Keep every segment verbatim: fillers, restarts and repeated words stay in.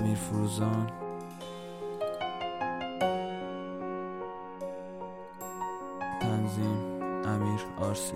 امیر فروزان. تنظیم امیر آرسی.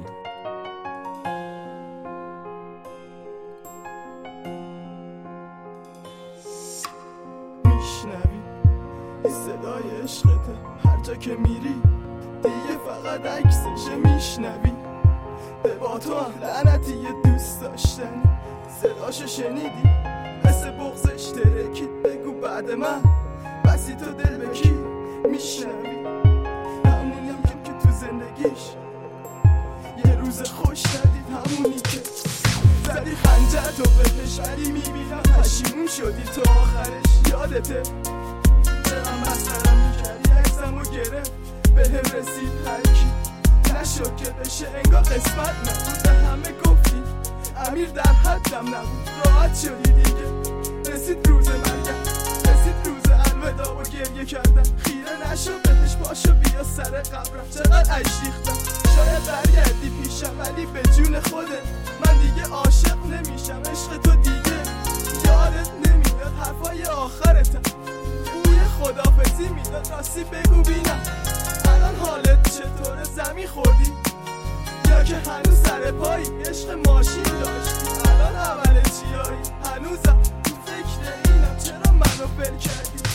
میشنوی این صدای عشقته هر جا که میری، دیگه فقط عکسشه میشنوی. به با تو هم لعنتی یه دوست داشتنی، صداشو شنیدی مثل بغزش ترکید. بگو بعد من بسی تو دل بکی میشنوی. همونیم که تو زندگیش یه روز خوش ندید، همونی که زدی خنجر تو بهش، ولی میبینم پشیمون شدی تو آخرش. یادته چرا مسخرم میکردی، عکسمو گرفت به هم رسید هرکی نشد که بشه، انگار قسمت نبود. به همه گفتی امیر در حدم نبود، راحت شدی دیگه. رسید روز مرگم، رسید روز الوداع و گریه کردم. خیره نشو بهش، باشو بیا سر قبرم. چقدر عشق ریختم، شاید برگردی پیشم، ولی به جون خودت من دیگه عاشق نمیشم. عشق تو دیگه یادت نمیاد، حرفای آخرتم بوی خدافزی میداد. راستی بگو بینم الان حالت چطوره، زمین خوردی یا که هنوز سر پایی؟ عشق ماشین داشتی الان عمل چیایی؟ هنوزم تو فکر اینم چرا منو فل کردی.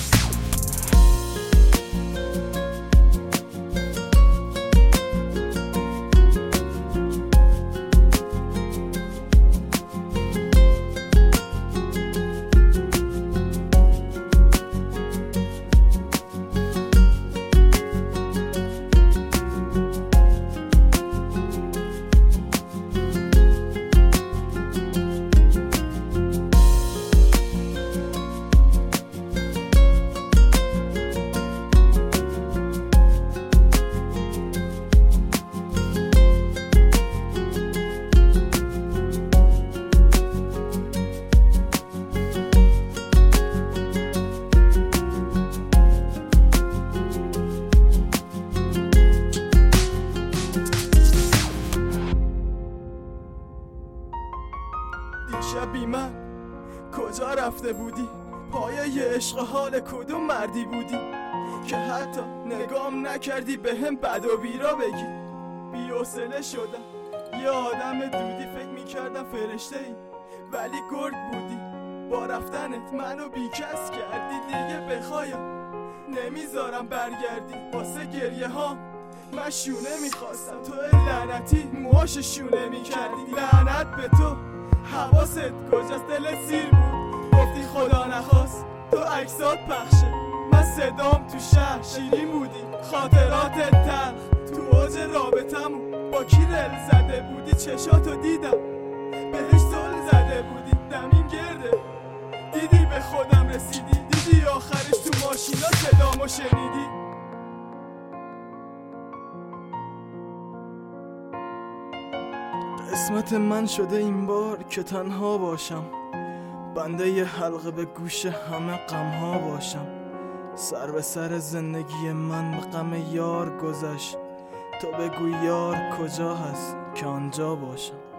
دیشبی من کجا رفته بودی؟ پایه عشق حال کدوم مردی بودی که حتی نگام نکردی به هم بد و بیرا بگی؟ بی‌حوصله شدم، یه آدم دودی فکر میکردم فرشته ای، ولی گرگ بودی. با رفتنت منو بیکس کردی، دیگه بخوایم نمیذارم برگردی. واسه گریه ها من شونه میخواستم، تو لعنتی موهاش شونه میکردی. لعنت به تو، حواست کجاست؟ دلت سیر بود گفتی خدا نخواست تو عکسات پخشه. من صدام تو شهر شیرین بودی، خاطراتت تلخ. تو اوج رابطمون با کی رل زده بودی؟ چشاتو دیدم بهش زل زده بودی. دمیم گرده دیدی به خودم رسیدی، دیدی آخرش تو ماشینا صدامو شنیدی. قسمت من شده این بار که تنها باشم، بنده یه حلقه به گوش همه غمها باشم. سر به سر زندگی من به غم یار گذشت، تو بگو یار کجا هست که آنجا باشم.